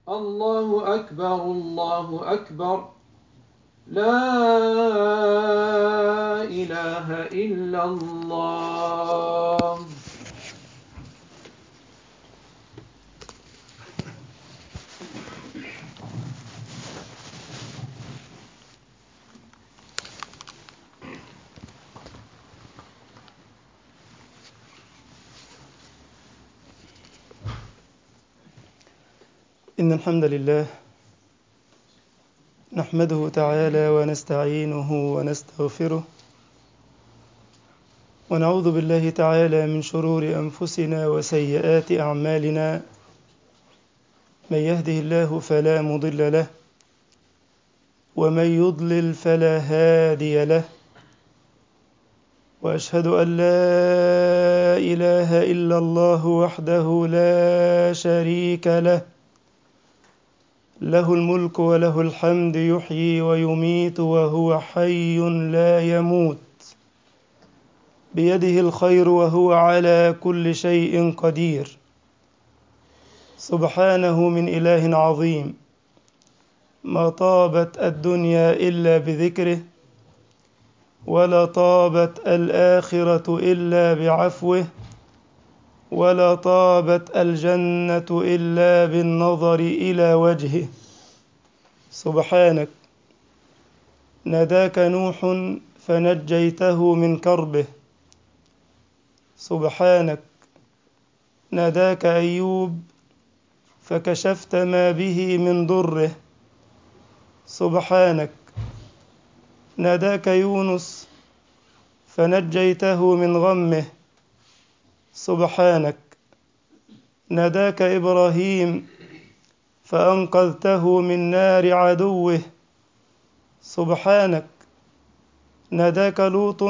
الله أكبر الله أكبر. لا إله إلا الله. إن الحمد لله نحمده تعالى ونستعينه ونستغفره ونعوذ بالله تعالى من شرور أنفسنا وسيئات أعمالنا. من يهده الله فلا مضل له ومن يضلل فلا هادي له، وأشهد أن لا إله إلا الله وحده لا شريك له، له الملك وله الحمد يحيي ويميت وهو حي لا يموت، بيده الخير وهو على كل شيء قدير. سبحانه من إله عظيم، ما طابت الدنيا إلا بذكره، ولا طابت الآخرة إلا بعفوه، ولا طابت الجنة إلا بالنظر إلى وجهه. سبحانك ناداك نوح فنجيته من كربه، سبحانك ناداك أيوب فكشفت ما به من ضره، سبحانك ناداك يونس فنجيته من غمه، سبحانك ناداك إبراهيم فأنقذته من نار عدوه، سبحانك ناداك لوط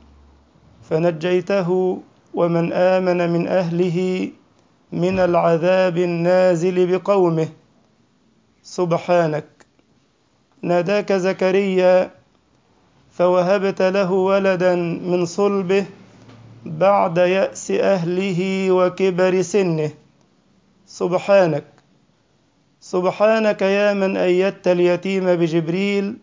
فنجيته ومن آمن من أهله من العذاب النازل بقومه، سبحانك ناداك زكريا فوهبت له ولدا من صلبه بعد يأس أهله وكبر سنه، سبحانك سبحانك يا من أيدت اليتيم بجبريل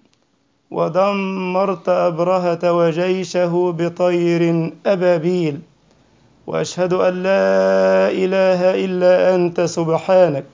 ودمرت أبرهة وجيشه بطير أبابيل. وأشهد أن لا إله إلا أنت سبحانك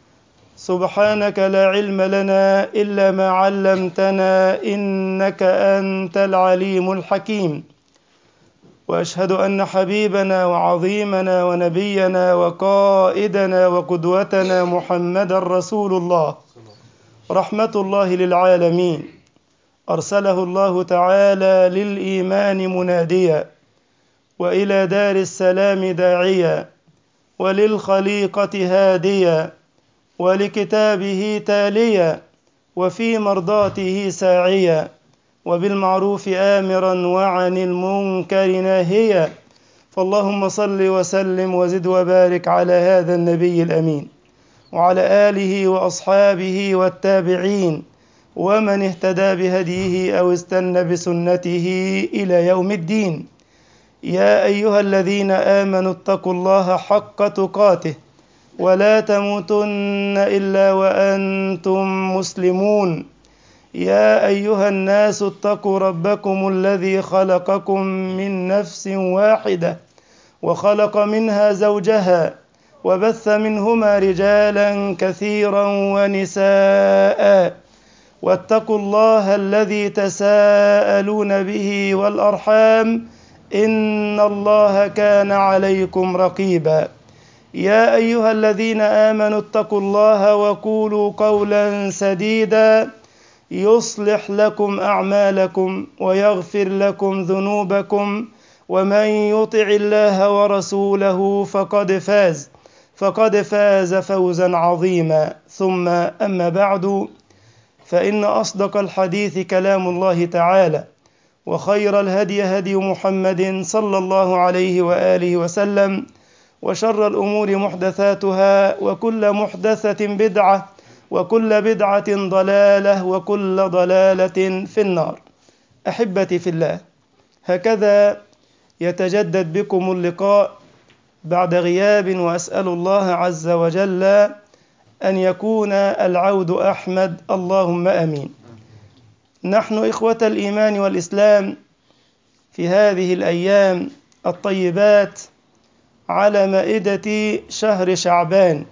سبحانك لا علم لنا إلا ما علمتنا إنك أنت العليم الحكيم. وأشهد أن حبيبنا وعظيمنا ونبينا وقائدنا وقدوتنا محمد رسول الله رحمة الله للعالمين، أرسله الله تعالى للإيمان مناديا وإلى دار السلام داعيا وللخليقة هاديا ولكتابه تاليا وفي مرضاته ساعيا وبالمعروف آمرا وعن المنكر ناهيا. فاللهم صل وسلم وزد وبارك على هذا النبي الأمين وعلى آله وأصحابه والتابعين ومن اهتدى بهديه أو استنى بسنته إلى يوم الدين. يا أيها الذين آمنوا اتقوا الله حق تقاته ولا تموتن إلا وأنتم مسلمون. يا أيها الناس اتقوا ربكم الذي خلقكم من نفس واحدة وخلق منها زوجها وبث منهما رجالا كثيرا ونساء، واتقوا الله الذي تساءلون به والأرحام إن الله كان عليكم رقيبا. يا أيها الذين آمنوا اتقوا الله وقولوا قولا سديدا يصلح لكم أعمالكم ويغفر لكم ذنوبكم، ومن يطع الله ورسوله فقد فاز فوزا عظيما. ثم أما بعد، فإن أصدق الحديث كلام الله تعالى، وخير الهدي هدي محمد صلى الله عليه وآله وسلم، وشر الأمور محدثاتها وكل محدثة بدعة وكل بدعة ضلالة وكل ضلالة في النار. أحبتي في الله، هكذا يتجدد بكم اللقاء بعد غياب، وأسأل الله عز وجل أن يكون العود أحمد، اللهم أمين. نحن إخوة الإيمان والإسلام في هذه الأيام الطيبات على مائدة شهر شعبان،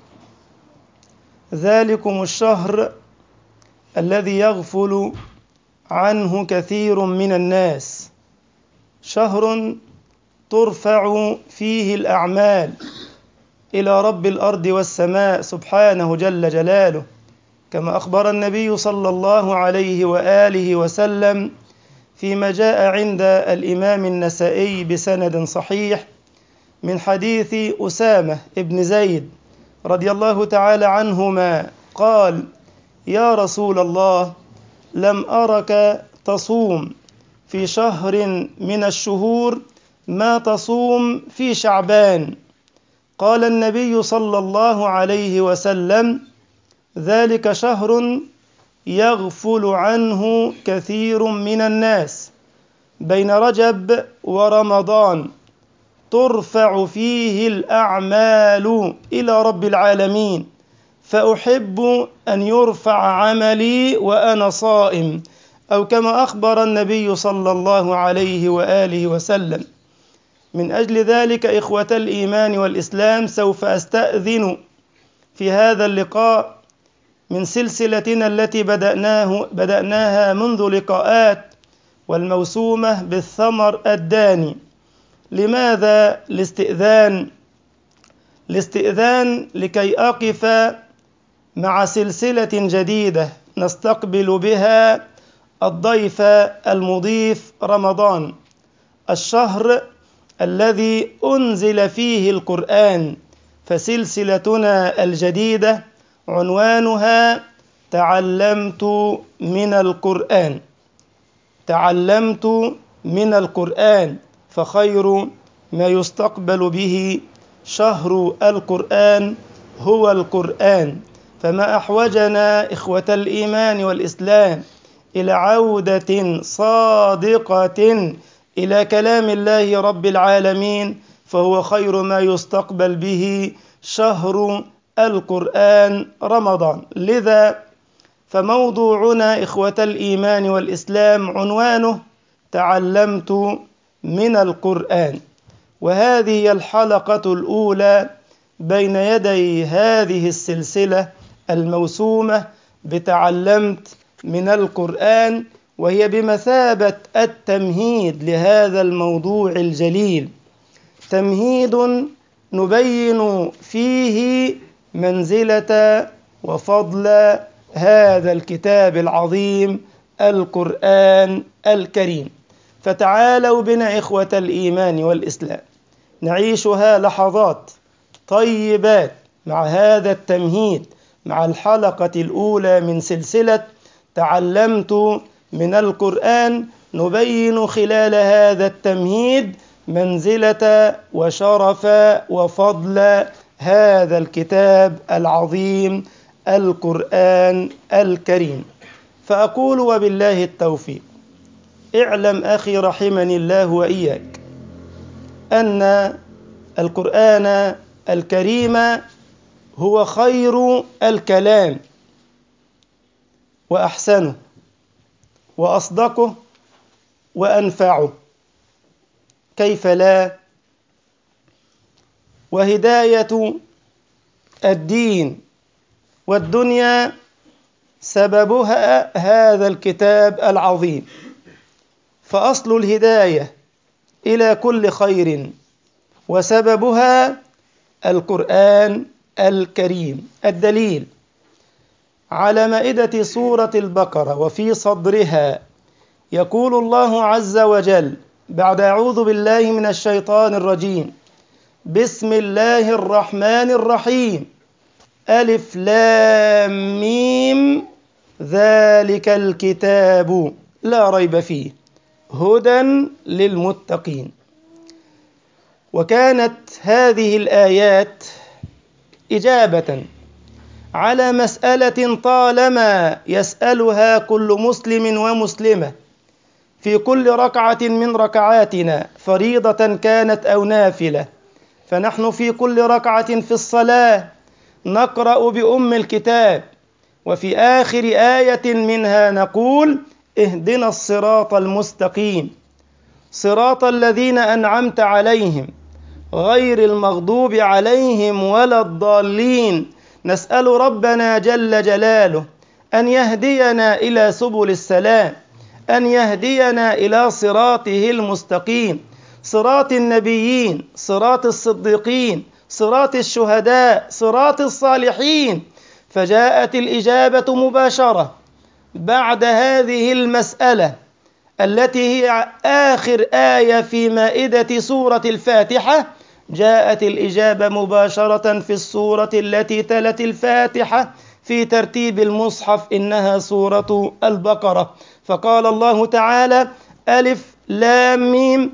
ذلكم الشهر الذي يغفل عنه كثير من الناس، شهر ترفع فيه الأعمال إلى رب الأرض والسماء سبحانه جل جلاله، كما أخبر النبي صلى الله عليه وآله وسلم فيما جاء عند الإمام النسائي بسند صحيح من حديث أسامة بن زيد رضي الله تعالى عنهما قال: يا رسول الله، لم أرك تصوم في شهر من الشهور ما تصوم في شعبان. قال النبي صلى الله عليه وسلم: ذلك شهر يغفل عنه كثير من الناس، بين رجب ورمضان ترفع فيه الأعمال إلى رب العالمين، فأحب أن يرفع عملي وأنا صائم، أو كما أخبر النبي صلى الله عليه وآله وسلم. من أجل ذلك إخوة الإيمان والإسلام، سوف أستأذن في هذا اللقاء من سلسلتنا التي بدأناها منذ لقاءات، والموسومة بالثمر الداني. لماذا الاستئذان لكي أقف مع سلسلة جديدة نستقبل بها الضيف المضيف رمضان، الشهر الذي أنزل فيه القرآن. فسلسلتنا الجديدة عنوانها تعلمت من القرآن. تعلمت من القرآن، فخير ما يستقبل به شهر القرآن هو القرآن. فما أحوجنا إخوة الإيمان والإسلام إلى عودة صادقة إلى كلام الله رب العالمين، فهو خير ما يستقبل به شهر القرآن رمضان. لذا فموضوعنا إخوة الإيمان والإسلام عنوانه تعلمت من القرآن، وهذه هي الحلقة الأولى بين يدي هذه السلسلة الموسومة بتعلمت من القرآن، وهي بمثابة التمهيد لهذا الموضوع الجليل، تمهيد نبين فيه منزلة وفضل هذا الكتاب العظيم القرآن الكريم. فتعالوا بنا إخوة الإيمان والإسلام نعيشها لحظات طيبات مع هذا التمهيد، مع الحلقة الأولى من سلسلة تعلمت من القرآن، نبين خلال هذا التمهيد منزلة وشرف وفضل هذا الكتاب العظيم القرآن الكريم. فأقول وبالله التوفيق. اعلم أخي رحمني الله وإياك أن القرآن الكريم هو خير الكلام وأحسنه وأصدقه وأنفعه، كيف لا؟ وهداية الدين والدنيا سببها هذا الكتاب العظيم. فأصل الهداية إلى كل خير وسببها القرآن الكريم. الدليل على مائدة سورة البقرة وفي صدرها يقول الله عز وجل بعد أعوذ بالله من الشيطان الرجيم: بسم الله الرحمن الرحيم، ألف لام ميم، ذلك الكتاب لا ريب فيه هدى للمتقين. وكانت هذه الآيات إجابة على مسألة طالما يسألها كل مسلم ومسلمة في كل ركعة من ركعاتنا، فريضة كانت أو نافلة. فنحن في كل ركعة في الصلاة نقرأ بأم الكتاب، وفي آخر آية منها نقول: اهدنا الصراط المستقيم صراط الذين أنعمت عليهم غير المغضوب عليهم ولا الضالين. نسأل ربنا جل جلاله أن يهدينا إلى سبل السلام، أن يهدينا إلى صراطه المستقيم، صراط النبيين، صراط الصديقين، صراط الشهداء، صراط الصالحين. فجاءت الإجابة مباشرة بعد هذه المسألة التي هي آخر آية في مائدة سورة الفاتحة. جاءت الإجابة مباشرة في السورة التي تلت الفاتحة في ترتيب المصحف، إنها سورة البقرة. فقال الله تعالى: ألف لام ميم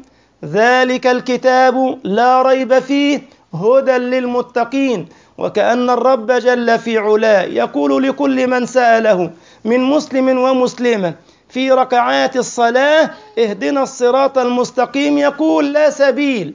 ذلك الكتاب لا ريب فيه هدى للمتقين. وكأن الرب جل في علاه يقول لكل من سأله من مسلم ومسلمة في ركعات الصلاة: اهدنا الصراط المستقيم، يقول: لا سبيل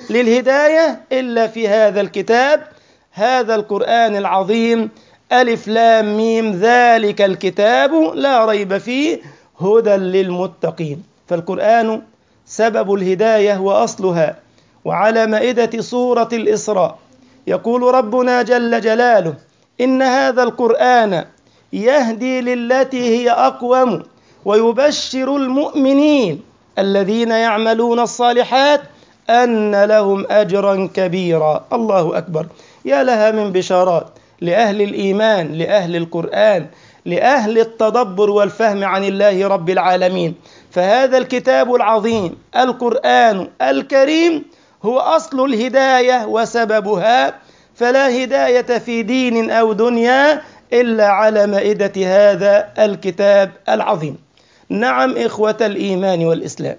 للهداية إلا في هذا الكتاب، هذا القرآن العظيم. ألف لام ميم ذلك الكتاب لا ريب فيه هدى للمتقين. فالقرآن سبب الهداية وأصلها. وعلى مائدة سورة الإسراء يقول ربنا جل جلاله: إن هذا القرآن يهدي للتي هي أقوم ويبشر المؤمنين الذين يعملون الصالحات أن لهم أجرا كبيرا. الله أكبر! يا لها من بشارات لأهل الإيمان، لأهل القرآن، لأهل التدبر والفهم عن الله رب العالمين. فهذا الكتاب العظيم القرآن الكريم هو أصل الهداية وسببها، فلا هداية في دين أو دنيا إلا على مائدة هذا الكتاب العظيم. نعم إخوة الإيمان والإسلام،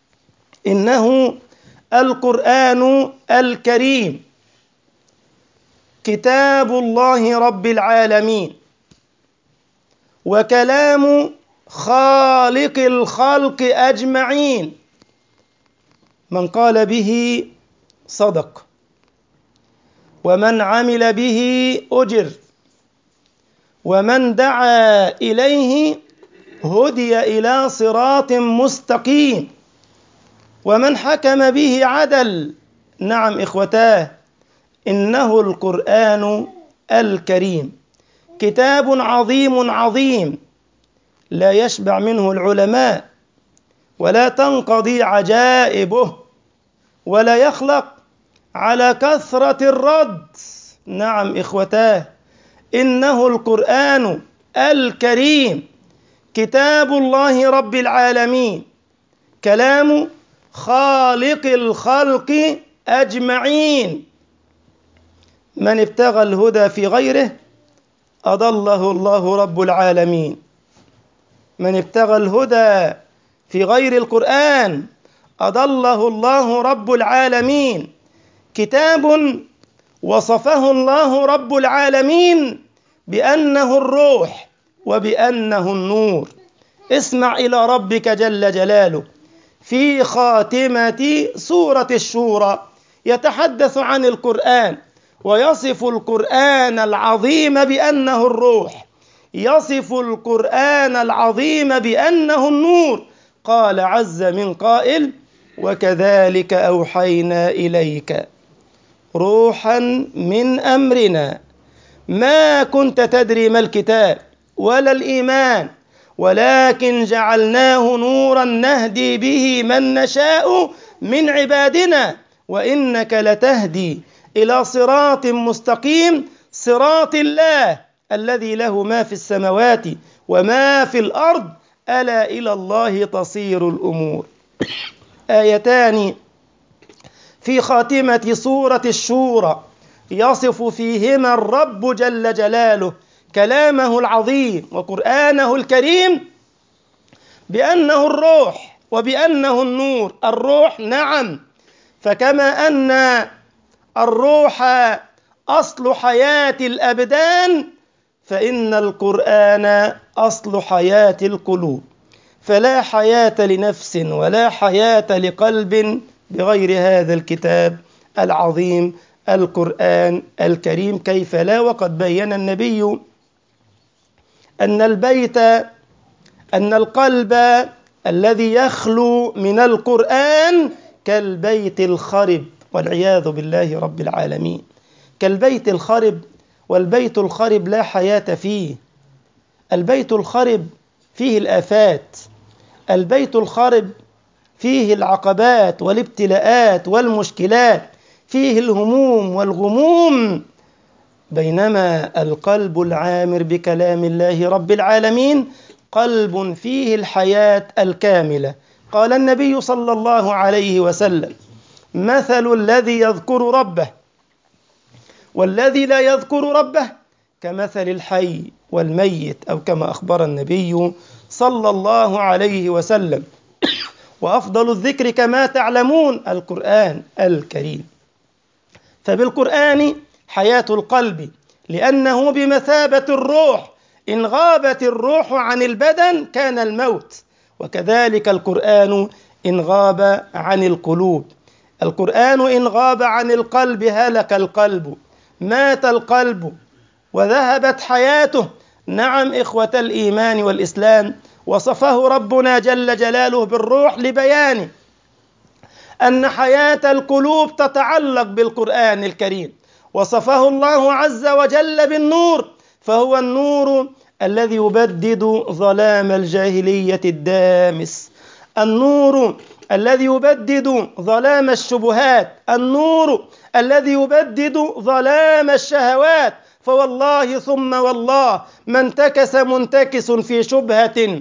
إنه القرآن الكريم كتاب الله رب العالمين، وكلام خالق الخلق أجمعين. من قال به صدق، ومن عمل به أجر، ومن دعا إليه هدي إلى صراط مستقيم، ومن حكم به عدل. نعم إخوتاه، إنه القرآن الكريم كتاب عظيم عظيم لا يشبع منه العلماء، ولا تنقضي عجائبه، ولا يخلق على كثرة الرد. نعم إخوتاه، إنه القرآن الكريم كتاب الله رب العالمين، كلام خالق الخلق أجمعين. من ابتغى الهدى في غيره أضله الله رب العالمين. من ابتغى الهدى في غير القرآن أضله الله رب العالمين. كتاب وصفه الله رب العالمين بأنه الروح وبأنه النور. اسمع إلى ربك جل جلاله في خاتمة سورة الشورى يتحدث عن القرآن، ويصف القرآن العظيم بأنه الروح، يصف القرآن العظيم بأنه النور. قال عز من قائل: وكذلك أوحينا إليك روحا من أمرنا ما كنت تدري ما الكتاب ولا الإيمان ولكن جعلناه نورا نهدي به من نشاء من عبادنا وإنك لتهدي إلى صراط مستقيم، صراط الله الذي له ما في السماوات وما في الأرض، ألا إلى الله تصير الأمور. آيتان في خاتمة سورة الشورى يصف فيهما الرب جل جلاله كلامه العظيم وقرآنه الكريم بأنه الروح وبأنه النور. الروح نعم، فكما أن الروح أصل حياة الأبدان فإن القرآن أصل حياة القلوب. فلا حياة لنفس ولا حياة لقلب بغير هذا الكتاب العظيم القرآن الكريم. كيف لا؟ وقد بين النبي أن القلب الذي يخلو من القرآن كالبيت الخرب، والعياذ بالله رب العالمين. كالبيت الخرب، والبيت الخرب لا حياة فيه. البيت الخرب فيه الآفات، البيت الخرب فيه العقبات والابتلاءات والمشكلات، فيه الهموم والغموم. بينما القلب العامر بكلام الله رب العالمين قلب فيه الحياة الكاملة. قال النبي صلى الله عليه وسلم: مثل الذي يذكر ربه والذي لا يذكر ربه كمثل الحي والميت، أو كما أخبر النبي صلى الله عليه وسلم. وأفضل الذكر كما تعلمون القرآن الكريم، فبالقرآن حياة القلب، لأنه بمثابة الروح، إن غابت الروح عن البدن كان الموت، وكذلك القرآن إن غاب عن القلوب. القرآن إن غاب عن القلب هلك القلب، مات القلب وذهبت حياته. نعم إخوة الإيمان والإسلام، وصفه ربنا جل جلاله بالروح لبيان أن حياة القلوب تتعلق بالقرآن الكريم. وصفه الله عز وجل بالنور، فهو النور الذي يبدد ظلام الجاهلية الدامس، النور الذي يبدد ظلام الشبهات، النور الذي يبدد ظلام الشهوات. فوالله ثم والله ما انتكس منتكس في شبهة،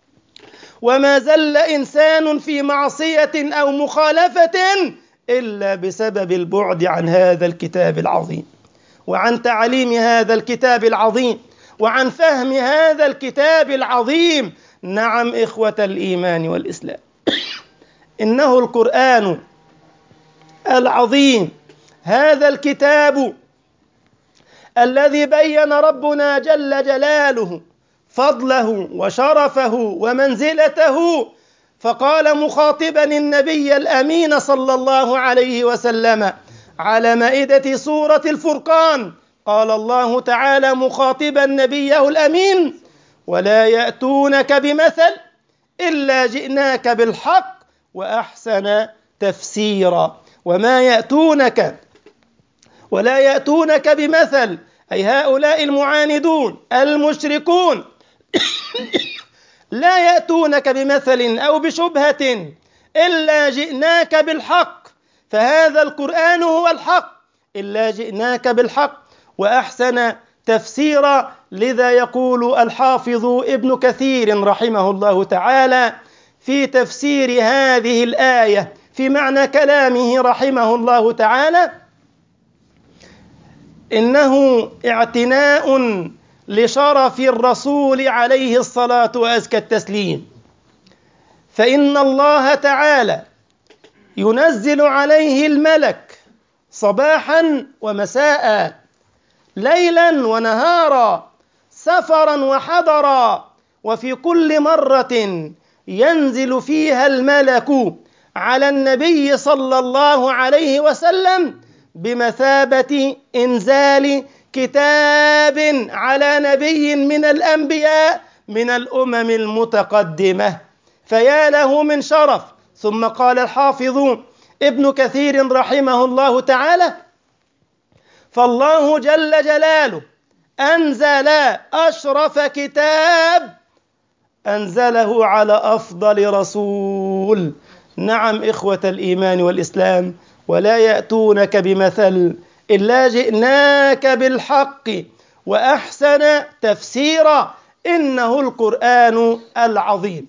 وما زل إنسان في معصية أو مخالفة إلا بسبب البعد عن هذا الكتاب العظيم، وعن تعليم هذا الكتاب العظيم، وعن فهم هذا الكتاب العظيم. نعم إخوة الإيمان والإسلام، إنه القرآن العظيم، هذا الكتاب الذي بين ربنا جل جلاله فضله وشرفه ومنزلته، فقال مخاطبا النبي الأمين صلى الله عليه وسلم على مائدة سورة الفرقان، قال الله تعالى مخاطبا نبيه الأمين: ولا يأتونك بمثل إلا جئناك بالحق وأحسن تفسيرا. ولا يأتونك بمثل، أي هؤلاء المعاندون المشركون لا يأتونك بمثل أو بشبهة إلا جئناك بالحق، فهذا القرآن هو الحق، إلا جئناك بالحق وأحسن تفسيرا. لذا يقول الحافظ ابن كثير رحمه الله تعالى في تفسير هذه الآية في معنى كلامه رحمه الله تعالى: إنه اعتناء لشرف الرسول عليه الصلاة وأزكى التسليم، فإن الله تعالى ينزل عليه الملك صباحا ومساء، ليلا ونهارا، سفرا وحضرا، وفي كل مرة ينزل فيها الملك على النبي صلى الله عليه وسلم بمثابة إنزال كتاب على نبي من الأنبياء من الأمم المتقدمة، فيا له من شرف. ثم قال الحافظ ابن كثير رحمه الله تعالى: فالله جل جلاله أنزل أشرف كتاب أنزله على أفضل رسول. نعم إخوة الإيمان والإسلام، ولا يأتونك بمثل إلا جئناك بالحق وأحسن تفسيرا، إنه القرآن العظيم،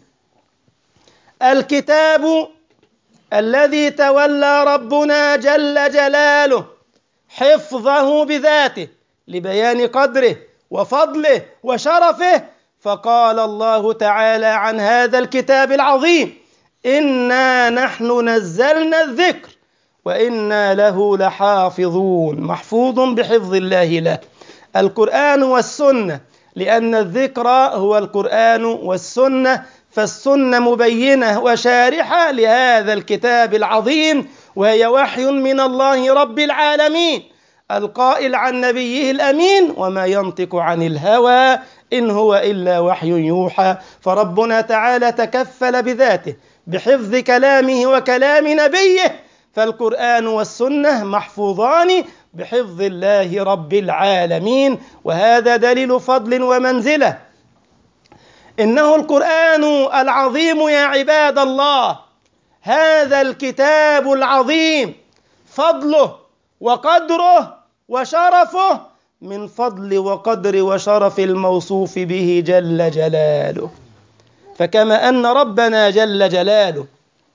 الكتاب الذي تولى ربنا جل جلاله حفظه بذاته لبيان قدره وفضله وشرفه. فقال الله تعالى عن هذا الكتاب العظيم: إنا نحن نزلنا الذكر وإنا له لحافظون، محفوظ بحفظ الله له. القرآن والسنة، لأن الذكر هو القرآن والسنة، فالسنة مبينة وشارحة لهذا الكتاب العظيم، وهي وحي من الله رب العالمين. القائل عن نبيه الأمين: وما ينطق عن الهوى إن هو إلا وحي يوحى. فربنا تعالى تكفل بذاته بحفظ كلامه وكلام نبيه، فالقرآن والسنة محفوظان بحفظ الله رب العالمين، وهذا دليل فضل ومنزلة. إنه القرآن العظيم يا عباد الله، هذا الكتاب العظيم فضله وقدره وشرفه من فضل وقدر وشرف الموصوف به جل جلاله. فكما أن ربنا جل جلاله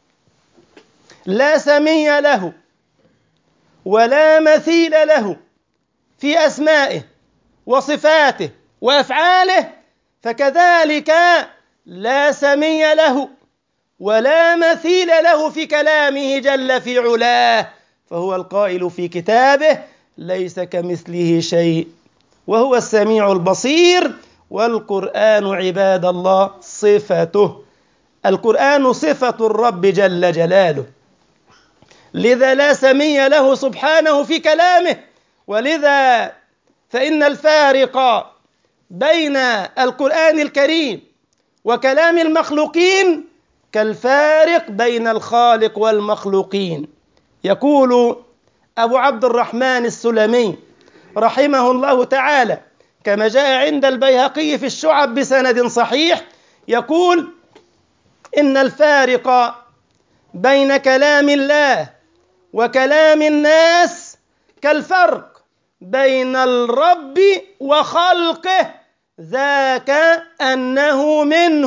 لا سمي له ولا مثيل له في أسمائه وصفاته وأفعاله، فكذلك لا سمي له ولا مثيل له في كلامه جل في علاه، فهو القائل في كتابه: ليس كمثله شيء وهو السميع البصير. والقرآن عباد الله صفته، القرآن صفة الرب جل جلاله، لذا لا سمي له سبحانه في كلامه. ولذا فإن الفارق بين القرآن الكريم وكلام المخلوقين كالفارق بين الخالق والمخلوقين. يقول أبو عبد الرحمن السلمي رحمه الله تعالى كما جاء عند البيهقي في الشعب بسند صحيح، يقول: إن الفارق بين كلام الله وكلام الناس كالفرق بين الرب وخلقه، ذاك أنه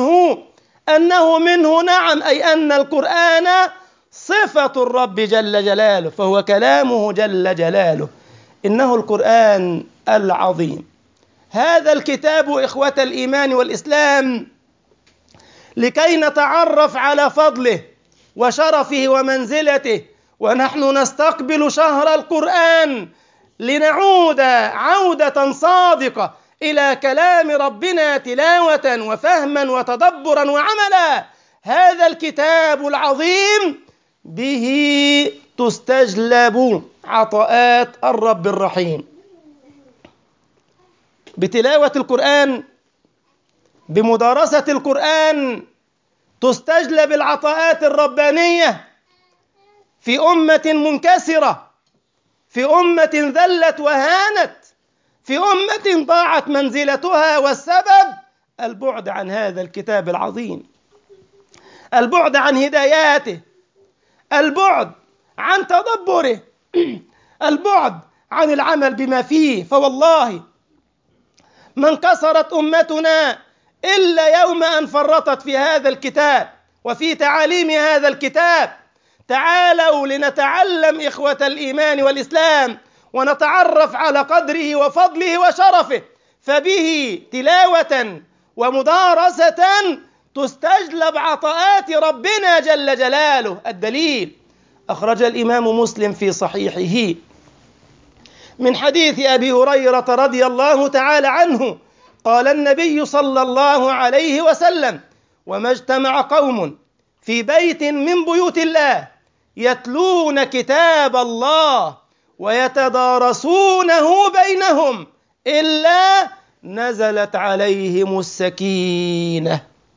منه نعم، أي أن القرآن صفة الرب جل جلاله، فهو كلامه جل جلاله. إنه القرآن العظيم، هذا الكتاب إخوة الإيمان والإسلام لكي نتعرف على فضله وشرفه ومنزلته، ونحن نستقبل شهر القرآن لنعود عودة صادقة إلى كلام ربنا تلاوة وفهما وتدبرا وعملا. هذا الكتاب العظيم به تستجلب عطاءات الرب الرحيم. بتلاوة القرآن، بمدارسة القرآن، تستجلب العطاءات الربانية في أمة منكسرة، في أمة ذلت وهانت، في أمة ضاعت منزلتها، والسبب البعد عن هذا الكتاب العظيم، البعد عن هداياته، البعد عن تدبره، البعد عن العمل بما فيه. فوالله ما انكسرت أمتنا إلا يوم أن فرطت في هذا الكتاب وفي تعاليم هذا الكتاب. تعالوا لنتعلم إخوة الإيمان والإسلام ونتعرف على قدره وفضله وشرفه، فبه تلاوة ومدارسة تستجلب عطاءات ربنا جل جلاله. الدليل: أخرج الإمام مسلم في صحيحه من حديث أبي هريرة رضي الله تعالى عنه قال النبي صلى الله عليه وسلم: وما اجتمع قوم في بيت من بيوت الله يتلون كتاب الله ويتدارسونه بينهم إلا نزلت عليهم السكينة،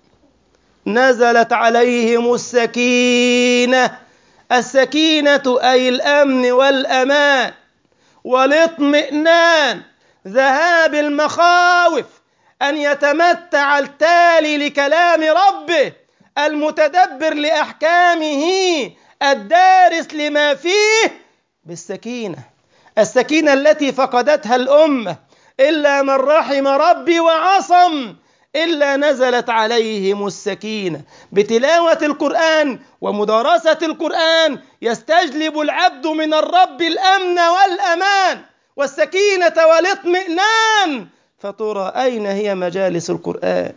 نزلت عليهم السكينة. السكينة أي الأمن والأمان والاطمئنان، ذهاب المخاوف، أن يتمتع التالي لكلام ربه المتدبر لأحكامه الدارس لما فيه بالسكينة، السكينة التي فقدتها الأمة إلا من رحم ربي وعصم، إلا نزلت عليهم السكينة. بتلاوة القرآن ومدارسة القرآن يستجلب العبد من الرب الأمن والأمان والسكينة والاطمئنان. فترى أين هي مجالس القرآن؟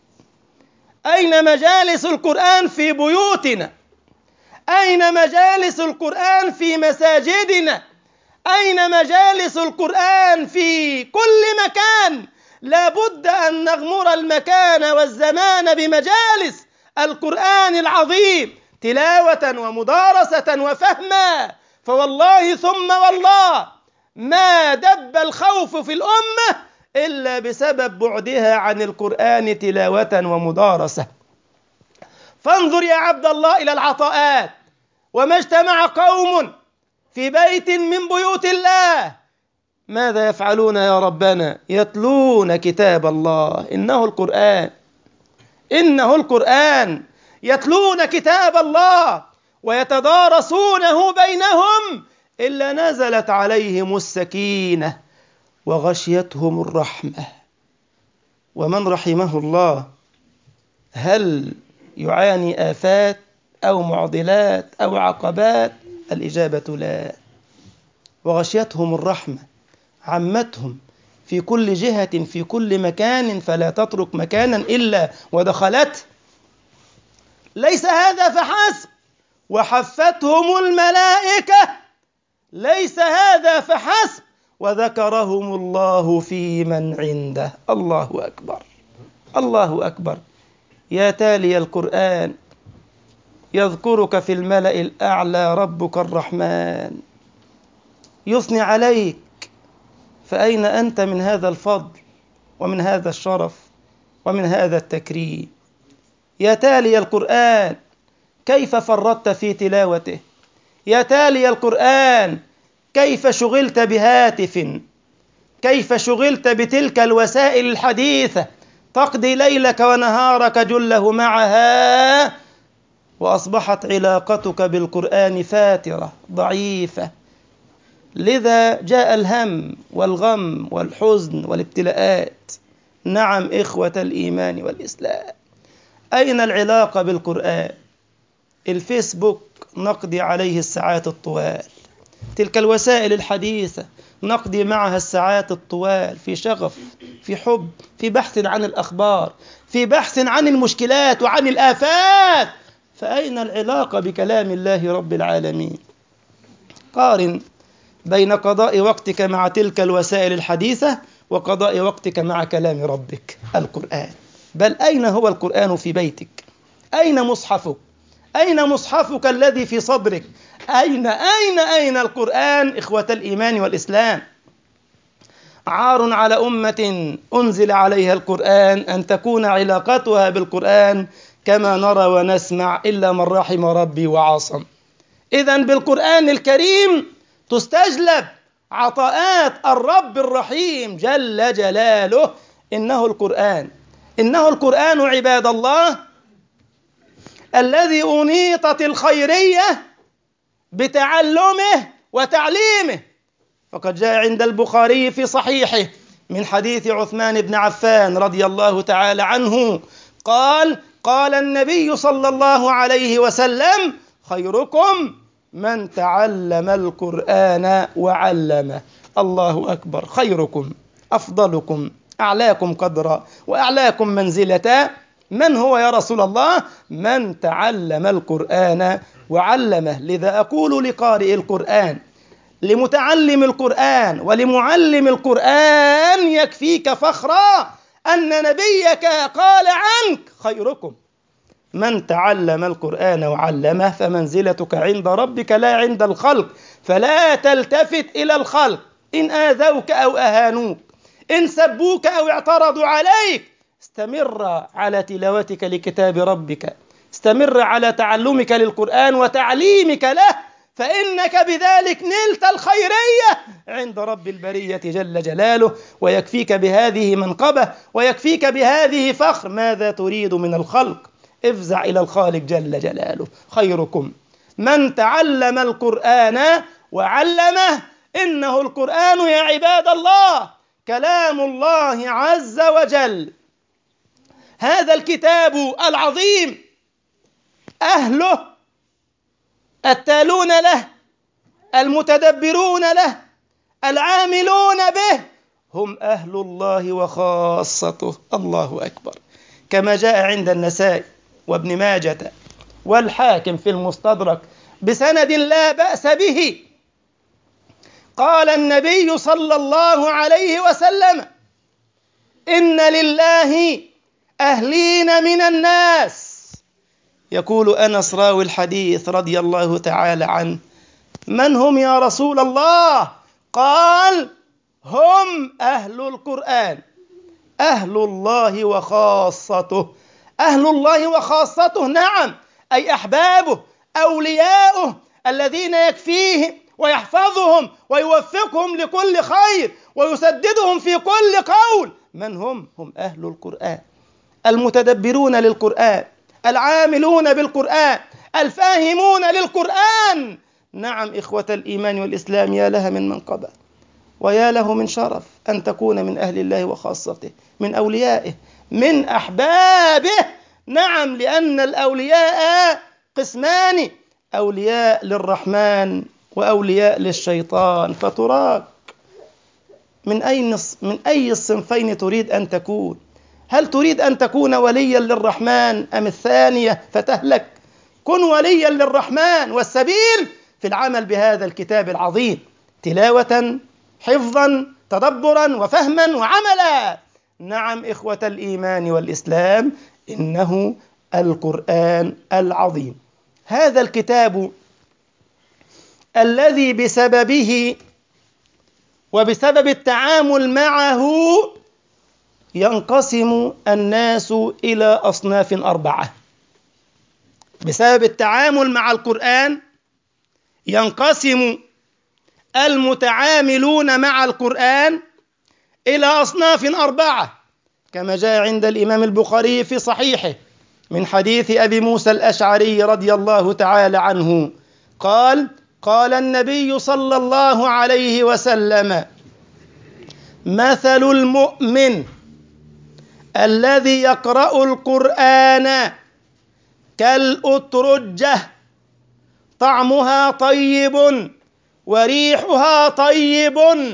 أين مجالس القرآن في بيوتنا؟ أين مجالس القرآن في مساجدنا؟ أين مجالس القرآن في كل مكان؟ لا بد أن نغمر المكان والزمان بمجالس القرآن العظيم تلاوة ومدارسة وفهما. فوالله ثم والله ما دب الخوف في الأمة إلا بسبب بعدها عن القرآن تلاوة ومدارسة. فانظر يا عبد الله إلى العطاءات، وما اجتمع قوم في بيت من بيوت الله ماذا يفعلون يا ربنا؟ يتلون كتاب الله. إنه القرآن يتلون كتاب الله ويتدارسونه بينهم إلا نزلت عليهم السكينة وغشيتهم الرحمة. ومن رحمه الله هل يعاني آفات أو معضلات أو عقبات؟ الإجابة لا. وغشيتهم الرحمة، عمتهم في كل جهة في كل مكان، فلا تترك مكانا إلا ودخلته. ليس هذا فحسب، وحفتهم الملائكة. ليس هذا فحسب، وذكرهم الله في من عنده. الله أكبر، الله أكبر. يا تالي القرآن، يذكرك في الملأ الأعلى ربك الرحمن، يثني عليك، فأين أنت من هذا الفضل ومن هذا الشرف ومن هذا التكريم؟ يا تالي القرآن، كيف فرطت في تلاوته؟ يا تالي القرآن، كيف شغلت بهاتف؟ كيف شغلت بتلك الوسائل الحديثة تقضي ليلك ونهارك جله معها، وأصبحت علاقتك بالقرآن فاترة ضعيفة؟ لذا جاء الهم والغم والحزن والابتلاءات. نعم إخوة الإيمان والإسلام، أين العلاقة بالقرآن؟ الفيسبوك نقضي عليه الساعات الطوال، تلك الوسائل الحديثة نقضي معها الساعات الطوال في شغف، في حب، في بحث عن الأخبار، في بحث عن المشكلات وعن الآفات. فأين العلاقة بكلام الله رب العالمين؟ قارن بين قضاء وقتك مع تلك الوسائل الحديثة وقضاء وقتك مع كلام ربك القرآن. بل أين هو القرآن في بيتك؟ أين مصحفك؟ أين مصحفك الذي في صدرك؟ أين القرآن إخوة الإيمان والإسلام؟ عار على أمة أنزل عليها القرآن أن تكون علاقتها بالقرآن كما نرى ونسمع، إلا من رحم ربي وعاصم. إذن بالقرآن الكريم تستجلب عطاءات الرب الرحيم جل جلاله. إنه القرآن عباد الله الذي أنيطت الخيرية بتعلمه وتعليمه. فقد جاء عند البخاري في صحيحه من حديث عثمان بن عفان رضي الله تعالى عنه قال النبي صلى الله عليه وسلم: خيركم من تعلم القرآن وعلمه. الله أكبر. خيركم، أفضلكم، أعلاكم قدرا وأعلاكم منزلة. من هو يا رسول الله؟ من تعلم القرآن وعلمه. لذا أقول لقارئ القرآن، لمتعلم القرآن ولمعلم القرآن: يكفيك فخرا أن نبيك قال عنك: خيركم من تعلم القرآن وعلمه. فمنزلتك عند ربك لا عند الخلق، فلا تلتفت إلى الخلق إن آذوك أو أهانوك، إن سبوك أو اعترضوا عليك. استمر على تلاوتك لكتاب ربك، استمر على تعلمك للقرآن وتعليمك له، فإنك بذلك نلت الخيرية عند رب البرية جل جلاله. ويكفيك بهذه منقبة ويكفيك بهذه فخر. ماذا تريد من الخلق؟ افزع إلى الخالق جل جلاله. خيركم من تعلم القرآن وعلمه. إنه القرآن يا عباد الله كلام الله عز وجل. هذا الكتاب العظيم أهله التالون له، المتدبرون له، العاملون به، هم أهل الله وخاصته. الله أكبر. كما جاء عند النسائي وابن ماجة والحاكم في المستدرك بسند لا بأس به، قال النبي صلى الله عليه وسلم: إن لله أهلين من الناس. يقول أنس راوي الحديث رضي الله تعالى عنه: من هم يا رسول الله؟ قال هم أهل القرآن، أهل الله وخاصته. أهل الله وخاصته، نعم، أي أحبابه، أولياؤه الذين يكفيهم ويحفظهم ويوفقهم لكل خير ويسددهم في كل قول. من هم؟ هم أهل القرآن، المتدبرون للقرآن، العاملون بالقرآن، الفاهمون للقرآن. نعم إخوة الإيمان والإسلام، يا لها من منقبة ويا له من شرف أن تكون من أهل الله وخاصته، من أوليائه، من أحبابه. نعم، لأن الأولياء قسمان: أولياء للرحمن وأولياء للشيطان. فتراك من أي الصنفين تريد أن تكون؟ هل تريد أن تكون وليا للرحمن أم الثانية فتهلك؟ كن وليا للرحمن، والسبيل في العمل بهذا الكتاب العظيم، تلاوة، حفظا، تدبرا، وفهما، وعملا. نعم إخوة الإيمان والإسلام، إنه القرآن العظيم، هذا الكتاب الذي بسببه وبسبب التعامل معه ينقسم الناس إلى أصناف 4. بسبب التعامل مع القرآن ينقسم المتعاملون مع القرآن إلى أصناف 4، كما جاء عند الإمام البخاري في صحيحه من حديث أبي موسى الأشعري رضي الله تعالى عنه قال: قال النبي صلى الله عليه وسلم: مثل المؤمن الذي يقرأ القرآن كالأترجة طعمها طيب وريحها طيب،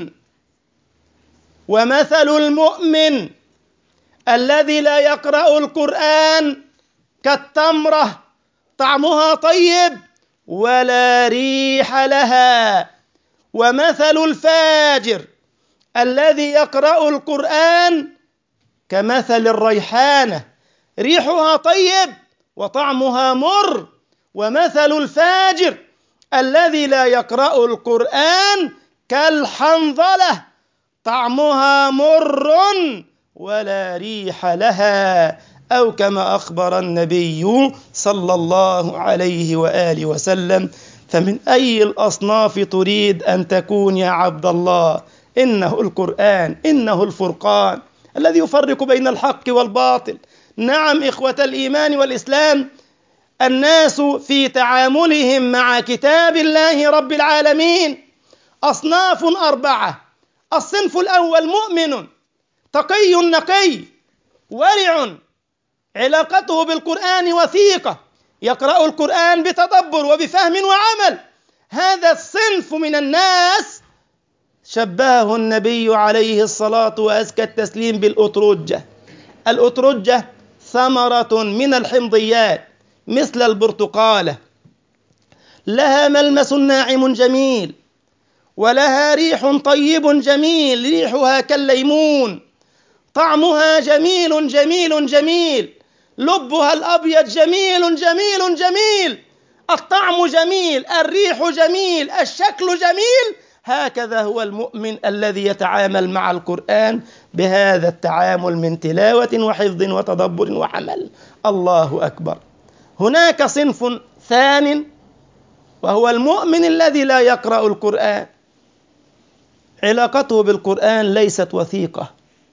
ومثل المؤمن الذي لا يقرأ القرآن كالتمرة طعمها طيب ولا ريح لها، ومثل الفاجر الذي يقرأ القرآن كمثل الريحانة ريحها طيب وطعمها مر، ومثل الفاجر الذي لا يقرأ القرآن كالحنظلة طعمها مر ولا ريح لها، أو كما أخبر النبي صلى الله عليه وآله وسلم. فمن أي الأصناف تريد أن تكون يا عبد الله؟ إنه القرآن، إنه الفرقان الذي يفرق بين الحق والباطل. نعم إخوة الإيمان والإسلام، الناس في تعاملهم مع كتاب الله رب العالمين أصناف 4. الصنف الأول مؤمن تقي نقي ورع، علاقته بالقرآن وثيقة، يقرأ القرآن بتدبر وبفهم وعمل. هذا الصنف من الناس شبهه النبي عليه الصلاة وأزكى التسليم بالأترجة. الأترجة ثمرة من الحمضيات مثل البرتقالة، لها ملمس ناعم جميل ولها ريح طيب جميل، ريحها كالليمون، طعمها جميل جميل جميل، لبها الأبيض جميل جميل جميل، الطعم جميل، الريح جميل، الشكل جميل. هكذا هو المؤمن الذي يتعامل مع القرآن بهذا التعامل من تلاوة وحفظ وتدبر وعمل. الله أكبر. هناك صنف ثان وهو المؤمن الذي لا يقرأ القرآن، علاقته بالقرآن ليست وثيقة.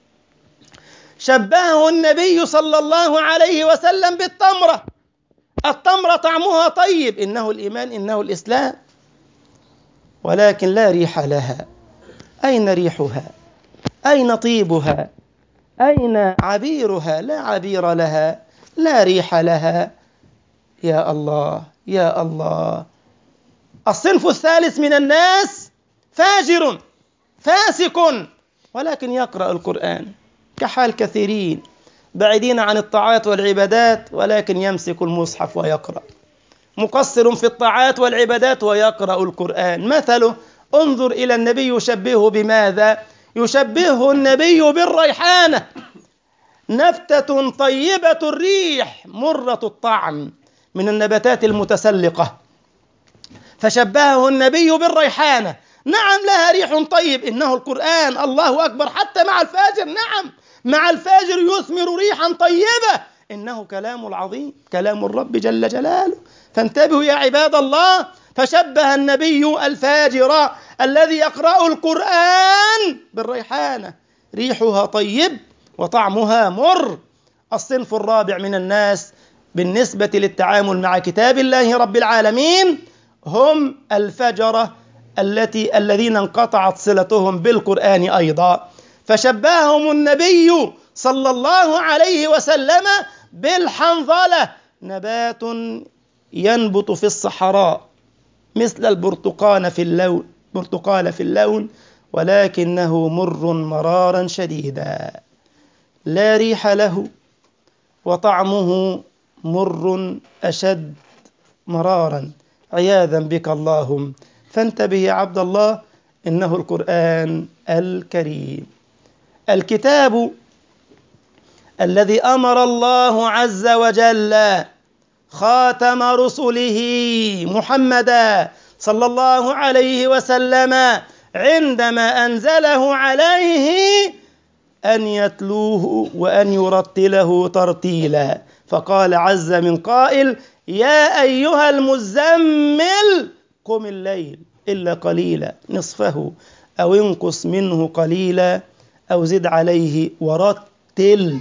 شبهه النبي صلى الله عليه وسلم بالتمرة. التمرة طعمها طيب، إنه الإيمان، إنه الإسلام، ولكن لا ريح لها. أين ريحها؟ أين طيبها؟ أين عبيرها؟ لا عبير لها، لا ريح لها. يا الله يا الله. الصنف الثالث من الناس فاجر فاسق ولكن يقرأ القرآن، كحال كثيرين بعيدين عن الطاعات والعبادات ولكن يمسك المصحف ويقرأ، مقصر في الطاعات والعبادات ويقرأ القرآن. مثله انظر إلى النبي يشبهه بماذا؟ يشبهه النبي بالريحانة، نبتة طيبة الريح مرة الطعم، من النباتات المتسلقة. فشبهه النبي بالريحانة، نعم لها ريح طيب، إنه القرآن، الله أكبر، حتى مع الفاجر، نعم مع الفاجر يثمر ريحا طيبة، إنه كلام العظيم، كلام الرب جل جلاله. فانتبهوا يا عباد الله، فشبه النبي الفاجر الذي يقرأ القرآن بالريحانة، ريحها طيب وطعمها مر. الصنف الرابع من الناس بالنسبة للتعامل مع كتاب الله رب العالمين هم الفجرة الذين انقطعت صلتهم بالقرآن أيضا، فشبههم النبي صلى الله عليه وسلم بالحنظلة، نبات ينبت في الصحراء مثل البرتقال في اللون ولكنه مر مرارا شديدا، لا ريح له وطعمه مر أشد مرارا، عياذا بك اللهم. فانتبه يا عبد الله، إنه القرآن الكريم، الكتاب الذي أمر الله عز وجل خاتم رسله محمدا صلى الله عليه وسلم عندما أنزله عليه أن يتلوه وأن يرتله ترتيلا، فقال عز من قائل: يا أيها المزمل قم الليل إلا قليلا نصفه أو انقص منه قليلا أو زد عليه ورتل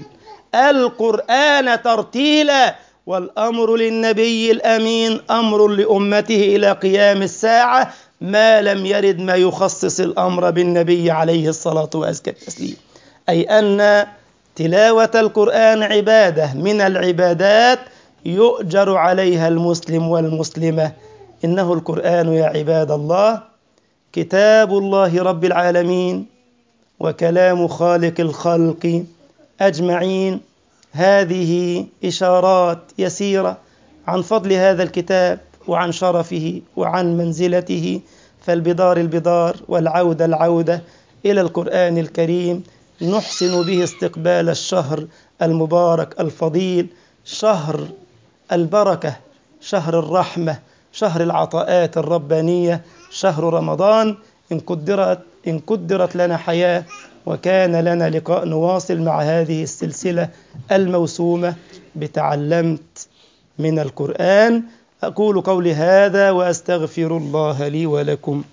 القرآن ترتيلا. والأمر للنبي الأمين أمر لأمته إلى قيام الساعة، ما لم يرد ما يخصص الأمر بالنبي عليه الصلاة والتسليم، أي أن تلاوة القرآن عبادة من العبادات يؤجر عليها المسلم والمسلمة. إنه القرآن يا عباد الله كتاب الله رب العالمين وكلام خالق الخلق أجمعين. هذه إشارات يسيرة عن فضل هذا الكتاب وعن شرفه وعن منزلته، فالبدار والعودة إلى القرآن الكريم نحسن به استقبال الشهر المبارك الفضيل، شهر البركة، شهر الرحمة، شهر العطاءات الربانية، شهر رمضان. إن قدرت لنا حياة وكان لنا لقاء نواصل مع هذه السلسلة الموسومة بتعلمت من القرآن. أقول قولي هذا وأستغفر الله لي ولكم.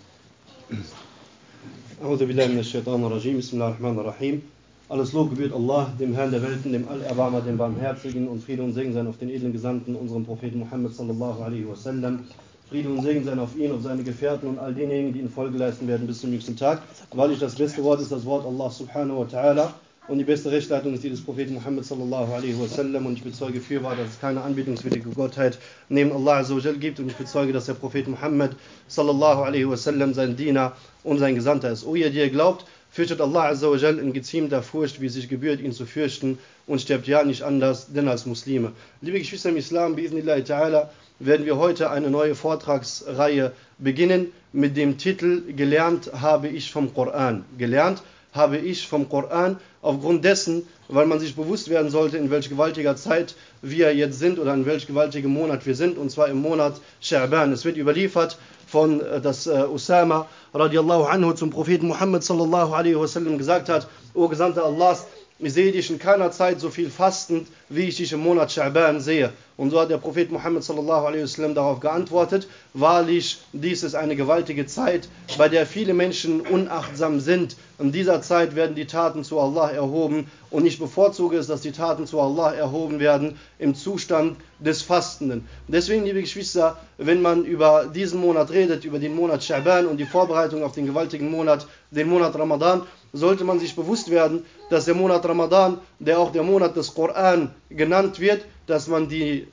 أعوذ بالله من الشيطان الرجيم. بسم الله الرحمن الرحيم. Alles Lob gebührt Allah, dem Herrn der Welten, dem Allerbarmer, dem Barmherzigen, und Friede und Segen sein auf den edlen Gesandten, unserem Propheten Muhammad sallallahu alaihi wasallam. Friede und Segen sein auf ihn, auf seine Gefährten und all diejenigen, die ihn Folge leisten werden bis zum nächsten Tag. Weil das beste Wort ist das Wort Allah subhanahu wa ta'ala und die beste Rechtsleitung ist die des Propheten Muhammad sallallahu alaihi wasallam, und ich bezeuge fürwahr, dass es keine anbetungswürdige Gottheit neben Allah azza wa jal gibt, und ich bezeuge, dass der Prophet Muhammad sallallahu alaihi wasallam sein Diener und sein Gesandter ist. O ihr, die ihr glaubt, fürchtet Allah azza wa jal in geziemter Furcht, wie es sich gebührt, ihn zu fürchten, und sterbt ja nicht anders, denn als Muslime. Liebe Geschwister im Islam, bi'iznillahi ta'ala, werden wir heute eine neue Vortragsreihe beginnen mit dem Titel Gelernt habe ich vom Koran. Gelernt habe ich vom Koran, aufgrund dessen, weil man sich bewusst werden sollte, in welch gewaltiger Zeit wir jetzt sind oder in welch gewaltigem Monat wir sind, und zwar im Monat Scha'ban. Es wird überliefert von dass Usama radiallahu anhu zum Propheten Muhammad sallallahu alaihi wasallam gesagt hat: O Gesandter Allahs, ich sehe dich in keiner Zeit so viel fastend, wie ich dich im Monat Scha'ban sehe. Und so hat der Prophet Muhammad sallallahu alaihi wasallam darauf geantwortet: Wahrlich, dies ist eine gewaltige Zeit, bei der viele Menschen unachtsam sind. In dieser Zeit werden die Taten zu Allah erhoben, und ich bevorzuge es, dass die Taten zu Allah erhoben werden im Zustand des Fastenden. Deswegen, liebe Geschwister, wenn man über diesen Monat redet, über den Monat Scha'ban und die Vorbereitung auf den gewaltigen Monat, den Monat Ramadan, sollte man sich bewusst werden, dass der Monat Ramadan, der auch der Monat des Koran genannt wird, dass man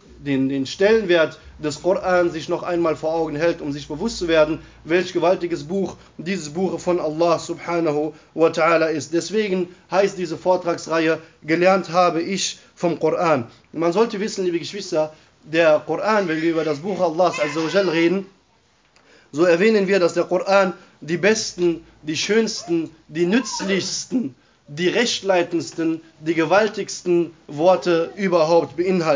den Stellenwert des Koran sich noch einmal vor Augen hält, um sich bewusst zu werden, welch gewaltiges Buch dieses Buch von Allah subhanahu wa ta'ala ist. Deswegen heißt diese Vortragsreihe Gelernt habe ich vom Koran. Man sollte wissen, liebe Geschwister, der Koran, wenn wir über das Buch Allahs azza wa jal reden, so erwähnen wir, dass der Koran die besten, die schönsten, die nützlichsten, die rechtleitendsten, die gewaltigsten Worte überhaupt beinhaltet.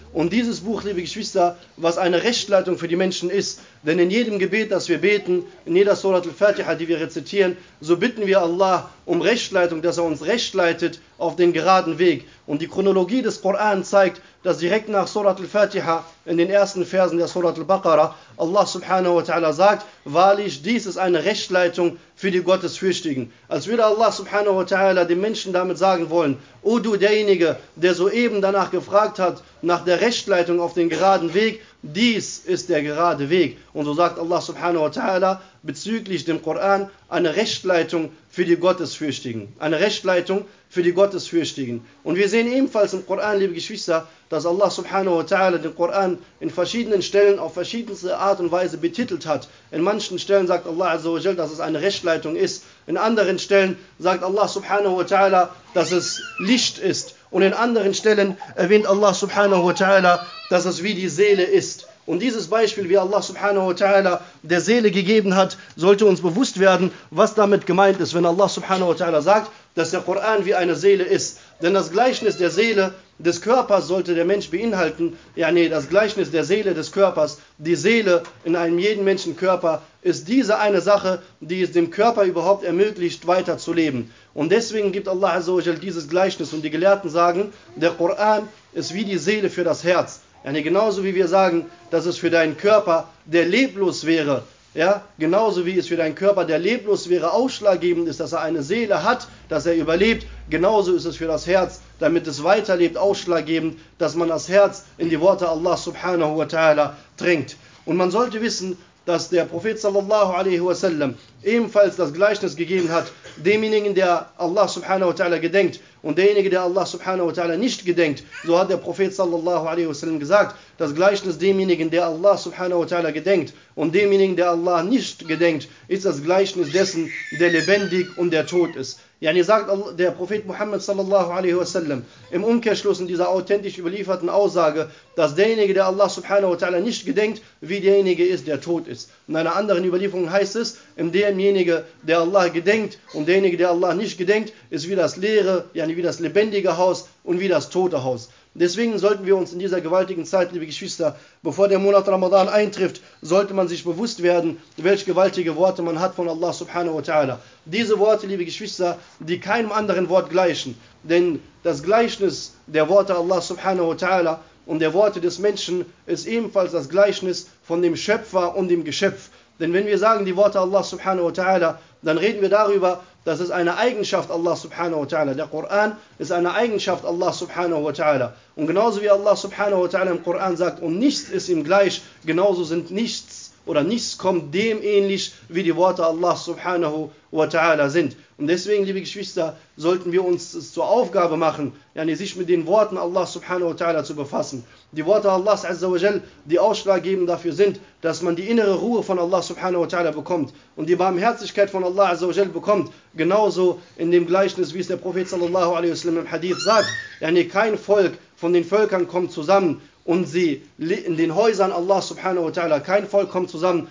Und dieses Buch, liebe Geschwister, was eine Rechtsleitung für die Menschen ist, denn in jedem Gebet, das wir beten, in jeder Surat al-Fatiha, die wir rezitieren, so bitten wir Allah um Rechtsleitung, dass er uns recht leitet auf den geraden Weg. Und die Chronologie des Koran zeigt, dass direkt nach Surat al-Fatiha in den ersten Versen der Surat al-Baqarah Allah subhanahu wa ta'ala sagt, wahrlich, dies ist eine Rechtsleitung für die Gottesfürchtigen. Als würde Allah subhanahu wa ta'ala den Menschen damit sagen wollen, o du derjenige, der soeben danach gefragt hat, nach der Rechtsleitung auf den geraden Weg, dies ist der gerade Weg. Und so sagt Allah subhanahu wa ta'ala bezüglich dem Koran eine Rechtsleitung für die Gottesfürchtigen. Eine Rechtsleitung für die Gottesfürchtigen. Und wir sehen ebenfalls im Koran, liebe Geschwister, dass Allah subhanahu wa ta'ala den Koran in verschiedenen Stellen auf verschiedenste Art und Weise betitelt hat. In manchen Stellen sagt Allah azza wa jal, dass es eine Rechtsleitung ist. In anderen Stellen sagt Allah subhanahu wa ta'ala, dass es Licht ist. Und in anderen Stellen erwähnt Allah subhanahu wa ta'ala, dass es wie die Seele ist. Und dieses Beispiel, wie Allah subhanahu wa ta'ala der Seele gegeben hat, sollte uns bewusst werden, was damit gemeint ist, wenn Allah subhanahu wa ta'ala sagt, dass der Koran wie eine Seele ist. Denn das Gleichnis der Seele des Körpers sollte der Mensch beinhalten. Das Gleichnis der Seele des Körpers, die Seele in einem jeden Menschenkörper, ist diese eine Sache, die es dem Körper überhaupt ermöglicht, weiter zu leben. Und deswegen gibt Allah azza wa jal dieses Gleichnis. Und die Gelehrten sagen, der Koran ist wie die Seele für das Herz. Genauso wie wir sagen, dass es für deinen Körper, der leblos wäre, genauso wie es für deinen Körper, der leblos wäre, ausschlaggebend ist, dass er eine Seele hat, dass er überlebt, genauso ist es für das Herz, damit es weiterlebt, ausschlaggebend, dass man das Herz in die Worte Allah subhanahu wa ta'ala drängt. Und man sollte wissen, dass der Prophet sallallahu alaihi wasallam ebenfalls das Gleichnis gegeben hat, demjenigen, der Allah subhanahu wa ta'ala gedenkt und derjenige, der Allah subhanahu wa ta'ala nicht gedenkt. So hat der Prophet sallallahu alaihi wasallam gesagt, das Gleichnis demjenigen, der Allah subhanahu wa ta'ala gedenkt und demjenigen, der Allah nicht gedenkt, ist das Gleichnis dessen, der lebendig und der tot ist. Sagt der Prophet Muhammad sallallahu alaihi wasallam im Umkehrschluss in dieser authentisch überlieferten Aussage, dass derjenige, der Allah subhanahu wa ta'ala nicht gedenkt, wie derjenige ist, der tot ist. In einer anderen Überlieferung heißt es, derjenige, der Allah gedenkt und derjenige, der Allah nicht gedenkt, ist wie das leere, wie das lebendige Haus und wie das tote Haus. Deswegen sollten wir uns in dieser gewaltigen Zeit, liebe Geschwister, bevor der Monat Ramadan eintrifft, sollte man sich bewusst werden, welche gewaltige Worte man hat von Allah subhanahu wa ta'ala. Diese Worte, liebe Geschwister, die keinem anderen Wort gleichen. Denn das Gleichnis der Worte Allah subhanahu wa ta'ala und der Worte des Menschen ist ebenfalls das Gleichnis von dem Schöpfer und dem Geschöpf. Denn wenn wir sagen die Worte Allah subhanahu wa ta'ala, dann reden wir darüber, dass es eine Eigenschaft Allah subhanahu wa ta'ala. Der Koran ist eine Eigenschaft Allah subhanahu wa ta'ala. Und genauso wie Allah subhanahu wa ta'ala im Koran sagt, und nichts ist ihm gleich, genauso sind nichts oder nichts kommt dem ähnlich, wie die Worte Allah subhanahu wa ta'ala sind. Und deswegen, liebe Geschwister, sollten wir uns es zur Aufgabe machen, sich mit den Worten Allah subhanahu wa ta'ala zu befassen. Die Worte Allahs azza wa jal, die ausschlaggebend dafür sind, dass man die innere Ruhe von Allah subhanahu wa ta'ala bekommt und die Barmherzigkeit von Allah azza wa jal bekommt. Genauso in dem Gleichnis, wie es der Prophet sallallahu alaihi wasallam im Hadith sagt, kein Volk von den Völkern kommt zusammen und sie in den Häusern Allah subhanahu wa ta'ala, kein Volk kommt zusammen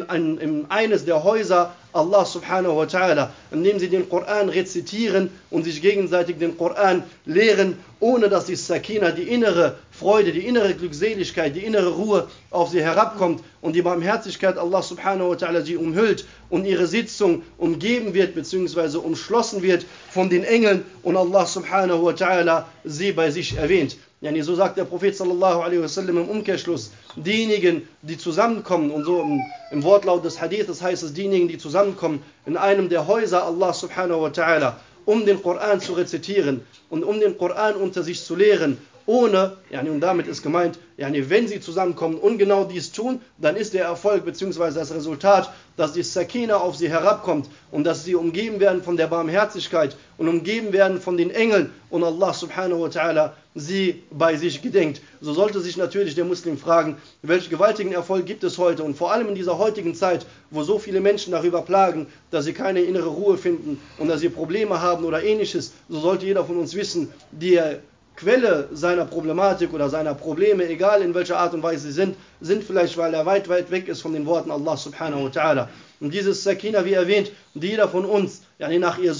in eines der Häuser Allah subhanahu wa ta'ala, indem sie den Koran rezitieren und sich gegenseitig den Koran lehren, ohne dass die Sakina, die innere Freude, die innere Glückseligkeit, die innere Ruhe auf sie herabkommt und die Barmherzigkeit Allah subhanahu wa ta'ala sie umhüllt und ihre Sitzung umgeben wird bzw. umschlossen wird von den Engeln und Allah subhanahu wa ta'ala sie bei sich erwähnt. So sagt der Prophet sallallahu alaihi wasallam im Umkehrschluss, diejenigen, die zusammenkommen, und so im Wortlaut des Hadithes heißt es, diejenigen, die zusammenkommen in einem der Häuser Allah subhanahu wa ta'ala, um den Koran zu rezitieren und um den Koran unter sich zu lehren, ohne, und damit ist gemeint, wenn sie zusammenkommen und genau dies tun, dann ist der Erfolg bzw. das Resultat, dass die Sakina auf sie herabkommt und dass sie umgeben werden von der Barmherzigkeit und umgeben werden von den Engeln und Allah subhanahu wa ta'ala sie bei sich gedenkt. So sollte sich natürlich der Muslim fragen, welchen gewaltigen Erfolg gibt es heute und vor allem in dieser heutigen Zeit, wo so viele Menschen darüber plagen, dass sie keine innere Ruhe finden und dass sie Probleme haben oder ähnliches, so sollte jeder von uns wissen, die Quelle seiner Problematik oder seiner Probleme, egal in welcher Art und Weise sie sind vielleicht, weil er weit, weit weg ist von den Worten Allah subhanahu wa ta'ala. Und dieses Sakina, wie erwähnt, die jeder von uns nach ihr sucht,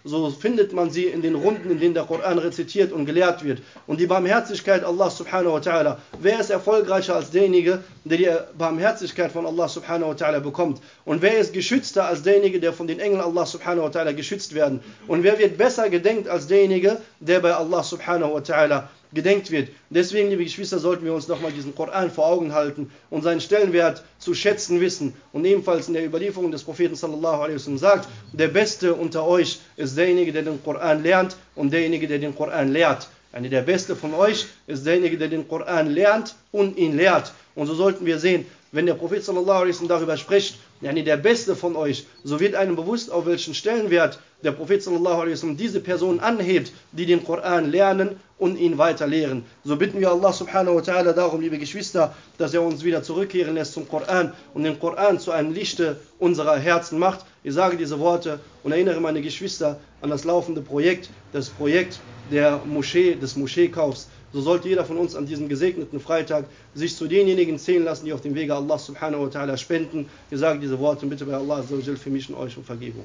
so findet man sie in den Runden, in denen der Koran rezitiert und gelehrt wird. Und die Barmherzigkeit Allah subhanahu wa ta'ala, wer ist erfolgreicher als derjenige, der die Barmherzigkeit von Allah subhanahu wa ta'ala bekommt? Und wer ist geschützter als derjenige, der von den Engeln Allah subhanahu wa ta'ala geschützt werden? Und wer wird besser gedenkt als derjenige, der bei Allah subhanahu wa ta'ala gedenkt wird? Deswegen, liebe Geschwister, sollten wir uns nochmal diesen Koran vor Augen halten und seinen Stellenwert zu schätzen wissen. Und ebenfalls in der Überlieferung des Propheten sallallahu alaihi wasallam sagt, der Beste unter euch ist derjenige, der den Koran lernt und derjenige, der den Koran lehrt. Der Beste von euch ist derjenige, der den Koran lernt und ihn lehrt. Und so sollten wir sehen, wenn der Prophet sallallahu alaihi wasallam darüber spricht, der Beste von euch, so wird einem bewusst, auf welchen Stellenwert der Prophet sallallahu alaihi wasallam diese Personen anhebt, die den Koran lernen und ihn weiter lehren. So bitten wir Allah subhanahu wa ta'ala darum, liebe Geschwister, dass er uns wieder zurückkehren lässt zum Koran und den Koran zu einem Lichte unserer Herzen macht. Ich sage diese Worte und erinnere meine Geschwister an das laufende Projekt, das Projekt der Moschee, des Moscheekaufs. So sollte jeder von uns an diesem gesegneten Freitag sich zu denjenigen zählen lassen, die auf dem Wege Allah subhanahu wa ta'ala spenden. Ich sage diese Worte und bitte bei Allah für mich und euch um Vergebung.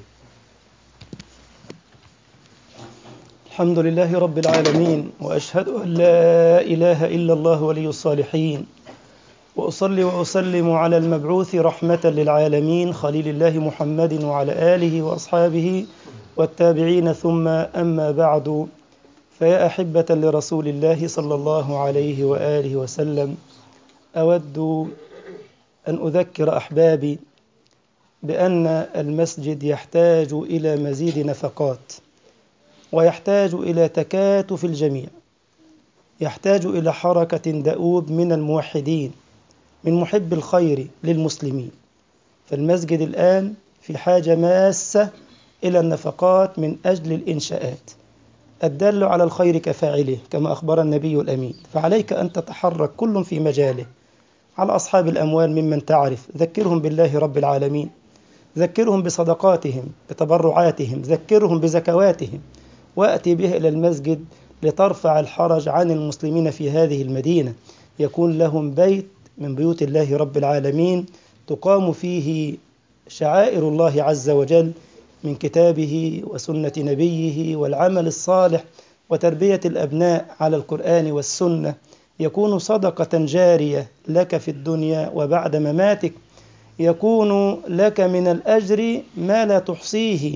الحمد لله رب العالمين وأشهد أن لا إله إلا الله ولي الصالحين وأصلي وأسلم على المبعوث رحمة للعالمين خليل الله محمد وعلى آله وأصحابه والتابعين ثم أما بعد فيا أحبة لرسول الله صلى الله عليه وآله وسلم أود أن أذكر أحبابي بأن المسجد يحتاج إلى مزيد نفقات ويحتاج إلى تكاتف الجميع، يحتاج إلى حركة دؤوب من الموحدين، من محب الخير للمسلمين. فالمسجد الآن في حاجة ماسة إلى النفقات من أجل الإنشاءات. الدل على الخير كفاعله كما أخبر النبي الأمين، فعليك أن تتحرك كل في مجاله. على أصحاب الأموال ممن تعرف، ذكرهم بالله رب العالمين، ذكرهم بصدقاتهم بتبرعاتهم، ذكرهم بزكواتهم، وأتي به إلى المسجد لترفع الحرج عن المسلمين في هذه المدينة، يكون لهم بيت من بيوت الله رب العالمين تقام فيه شعائر الله عز وجل من كتابه وسنة نبيه والعمل الصالح وتربية الأبناء على القرآن والسنة، يكون صدقة جارية لك في الدنيا وبعد مماتك، يكون لك من الأجر ما لا تحصيه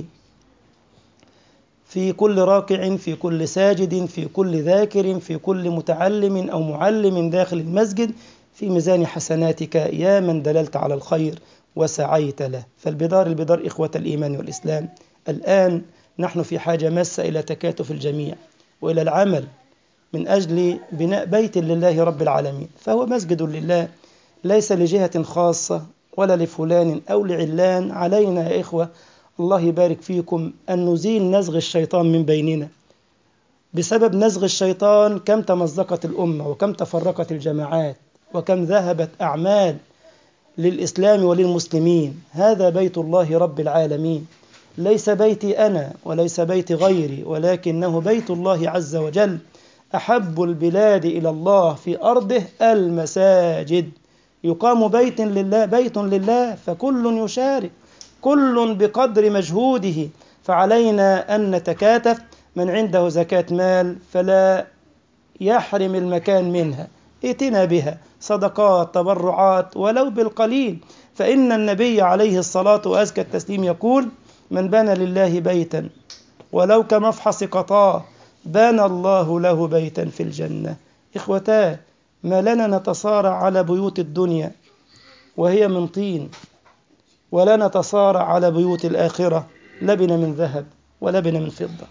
في كل راكع، في كل ساجد، في كل ذاكر، في كل متعلم أو معلم داخل المسجد، في ميزان حسناتك يا من دللت على الخير وسعيت له. البدار إخوة الإيمان والإسلام، الآن نحن في حاجة ماسة إلى تكاتف الجميع وإلى العمل من أجل بناء بيت لله رب العالمين، فهو مسجد لله ليس لجهة خاصة ولا لفلان أو لعلان. علينا يا إخوة الله يبارك فيكم أن نزيل نزغ الشيطان من بيننا. بسبب نزغ الشيطان كم تمزقت الأمة وكم تفرقت الجماعات وكم ذهبت أعمال للإسلام وللمسلمين. هذا بيت الله رب العالمين، ليس بيتي أنا وليس بيت غيري، ولكنه بيت الله عز وجل. أحب البلاد إلى الله في أرضه المساجد، يقام بيت لله فكل يشارك، كل بقدر مجهوده. فعلينا أن نتكاتف، من عنده زكاة مال فلا يحرم المكان منها، ائتنا بها صدقات تبرعات ولو بالقليل. فإن النبي عليه الصلاة وأزكى التسليم يقول: من بنى لله بيتا ولو كمفحص قطاه بنى الله له بيتا في الجنة. إخوتاه، ما لنا نتصارع على بيوت الدنيا وهي من طين، ولا نتصارع على بيوت الآخرة لبن من ذهب ولبن من فضة.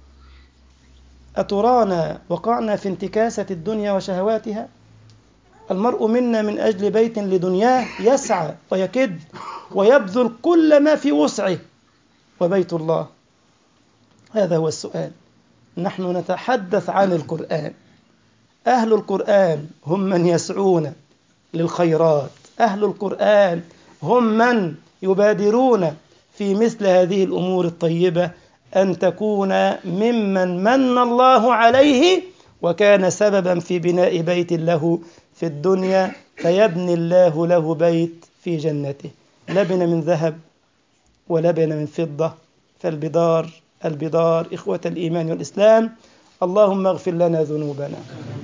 أترانا وقعنا في انتكاسة الدنيا وشهواتها؟ المرء منا من أجل بيت لدنياه يسعى ويكد ويبذل كل ما في وسعه، وبيت الله هذا هو السؤال. نحن نتحدث عن القرآن. أهل القرآن هم من يسعون للخيرات، أهل القرآن هم من يبادرون في مثل هذه الأمور الطيبة، أن تكون ممن من الله عليه وكان سببا في بناء بيت له في الدنيا، فيبني الله له بيت في جنته، لبن من ذهب ولبن من فضة. فالبدار البدار، إخوة الإيمان والإسلام، اللهم اغفر لنا ذنوبنا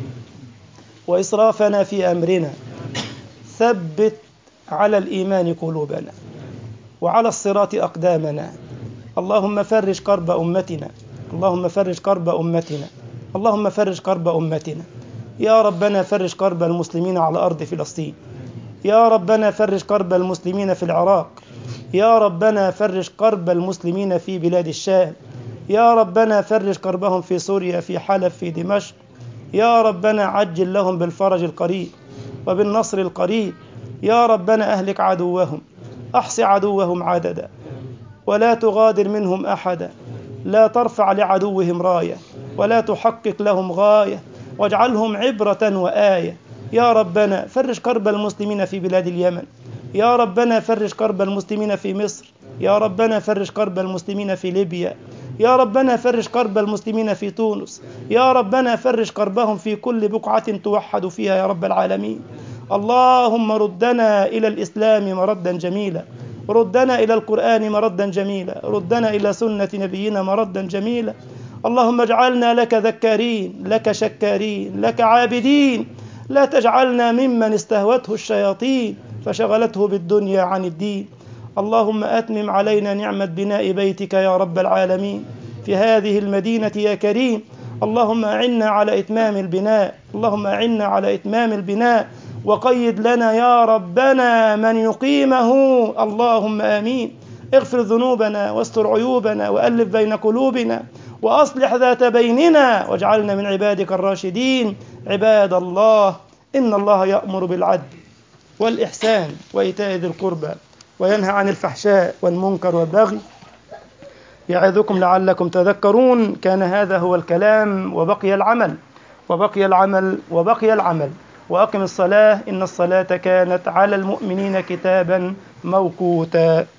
وإسرافنا في أمرنا، ثبت على الإيمان قلوبنا وعلى الصراط أقدامنا. اللهم فرج كرب أمتنا، اللهم فرج كرب أمتنا، اللهم فرج كرب أمتنا. يا ربنا فرج كرب المسلمين على أرض فلسطين، يا ربنا فرج كرب المسلمين في العراق، يا ربنا فرج كرب المسلمين في بلاد الشام، يا ربنا فرج كربهم في سوريا، في حلب، في دمشق. يا ربنا عجل لهم بالفرج القريب وبالنصر القريب. يا ربنا أهلك عدوهم، أحص عدوهم عددا، ولا تغادر منهم أحدا، لا ترفع لعدوهم راية ولا تحقق لهم غاية، واجعلهم عبرة وآية. يا ربنا فرج كرب المسلمين في بلاد اليمن، يا ربنا فرج كرب المسلمين في مصر، يا ربنا فرج كرب المسلمين في ليبيا، يا ربنا فرج كرب المسلمين في تونس، يا ربنا فرج كربهم في كل بقعة توحد فيها يا رب العالمين. اللهم ردنا إلى الإسلام مردا جميلا، ردنا إلى القرآن مردا جميلا، ردنا إلى سنة نبينا مردا جميلا. اللهم اجعلنا لك ذكارين، لك شكارين، لك عابدين، لا تجعلنا ممن استهوته الشياطين فشغلته بالدنيا عن الدين. اللهم أتمم علينا نعمة بناء بيتك يا رب العالمين في هذه المدينة يا كريم. اللهم أعنا على إتمام البناء، اللهم أعنا على إتمام البناء، وقيد لنا يا ربنا من يقيمه. اللهم آمين. اغفر ذنوبنا واستر عيوبنا وألف بين قلوبنا وأصلح ذات بيننا واجعلنا من عبادك الراشدين. عباد الله، إن الله يأمر بالعدل والإحسان وإيتاء ذي القربى وينهى عن الفحشاء والمنكر والبغي يعظكم لعلكم تذكرون. كان هذا هو الكلام وبقي العمل وبقي العمل وبقي العمل. وأقم الصلاة إن الصلاة كانت على المؤمنين كتابا موقوتا.